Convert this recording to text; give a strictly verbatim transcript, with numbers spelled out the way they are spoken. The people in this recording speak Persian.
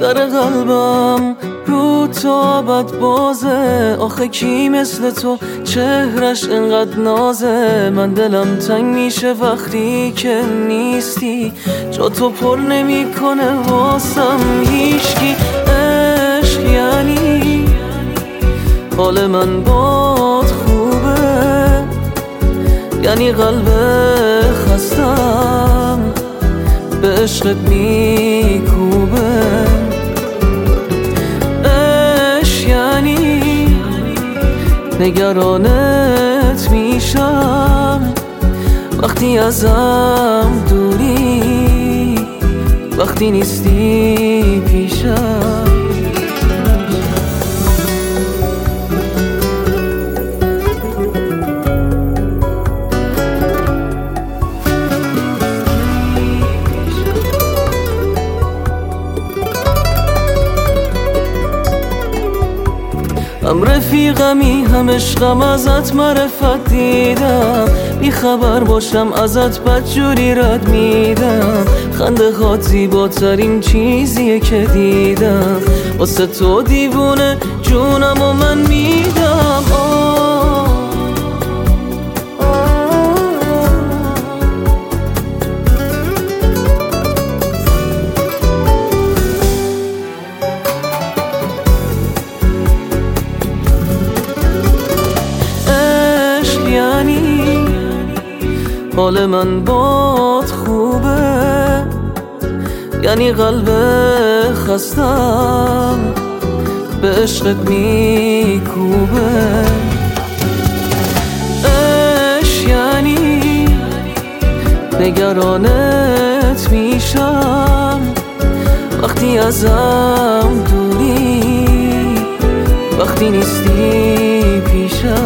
در قلبم رو تا بد بازه. آخه کی مثل تو چهرش انقدر نازه؟ من دلم تنگ میشه وقتی که نیستی، جا تو پر نمیکنه واسم هیچکی. عشق یعنی حال من باد خوبه، یعنی قلب خستم به عشقت میکوبه. عشق یعنی نگرانت میشم وقتی ازم دوری، وقتی نیستی پیشم. هم رفیقمی هم عشقم، ازت معرفت دیدم، بی خبر باشم ازت بدجوری رد میدم. خنده هات زیباترین چیزیه که دیدم، واسه تو دیوونه جونم و من میدم. آه یعنی حال من باد خوبه، یعنی قلب خستم به عشقت میکوبه. عشق یعنی نگرانت میشم وقتی ازم دوری، وقتی نیستی پیشم.